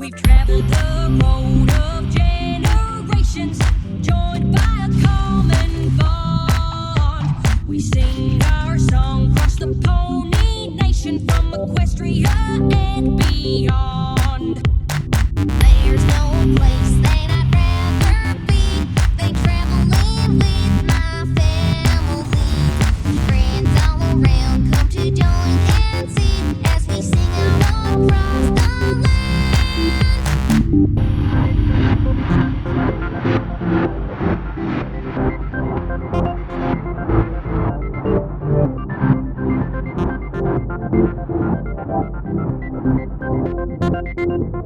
We've traveled the road of generations, joined by a common bond. We sing our song across the Pony Nation, from Equestria and beyond. There's no place that I'd rather be than traveling with my family. Friends all around come to join and see as we sing out across the land.